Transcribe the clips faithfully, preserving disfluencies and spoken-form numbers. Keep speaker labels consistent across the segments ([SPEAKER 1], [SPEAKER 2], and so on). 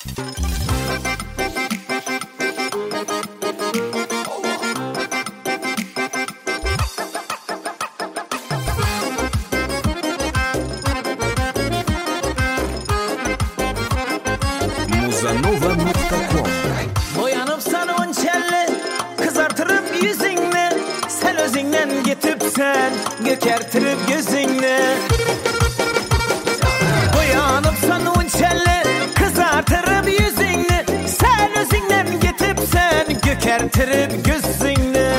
[SPEAKER 1] muzanova nokta com.
[SPEAKER 2] Boyanıp sana onçelli, kızartırıp yüzünü, sen özünden gitipsen, gökertirip gözünü. Boyanıp sana onçelli, kızartırıp yüzünü, sen özünden gitipsen, gökertirip gözünü.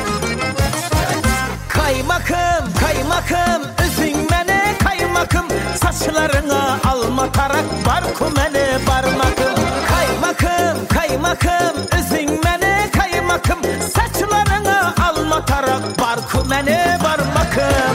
[SPEAKER 2] Kaymakım, kaymakım, özün mene kaymakım, saçlarına alma tarak, barku mene barmakım. Kaymakım, kaymakım, özün mene kaymakım, saçlarına alma tarak, barku mene barmakım.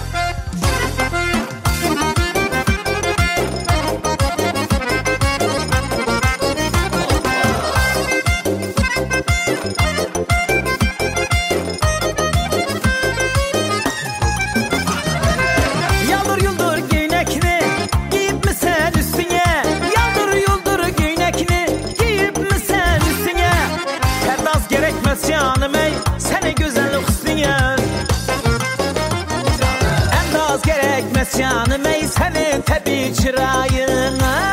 [SPEAKER 2] Yaldır yuldur göynekini giyip mi sen üstüne? Yaldır yuldur göynekini giyip mi sen üstüne? Perdaz gerekmez canım ey seni güzellik üstüne. Endaz gerekmez canım ey seni tabi çırağına.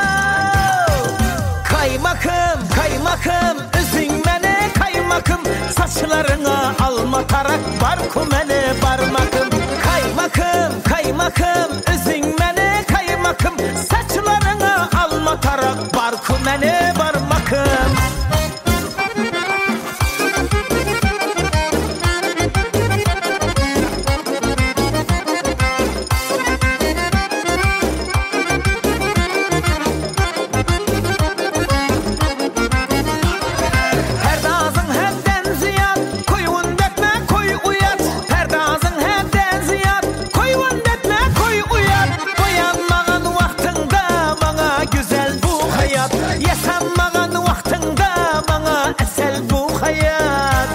[SPEAKER 2] Kaymakım, kaymakım, üzün mene kaymakım, saçlarına alma tarak, barku mene barmakım. Kaymakım, kaymakım, üzün mene kaymakım, saçlarına alma tarak, barku mene barmakım. Perdazın hepten ziyad, koyun detme koy uyat. Perdazın hepten ziyad, koyun detme koy uyat. Boyanmağın vaktında bana güzel bu hayat, yaşanmağın vaktında bana esel bu hayat.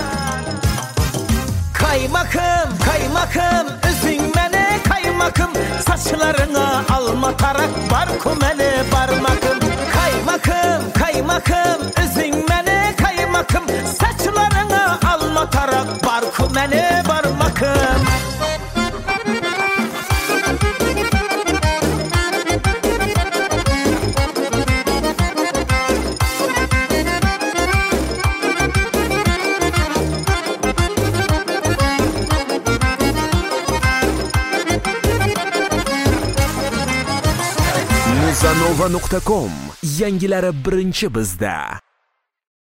[SPEAKER 2] Kaymakım, kaymakım, üzün mene kaymakım, saçlarına alma tarak, barku mene barmakım. Kaymakım, kaymakım, üzün mene kaymakım, saçlarına alma tarak, barku mene barmakım.
[SPEAKER 1] muzanova nokta com. Yangilari birinchi bizda.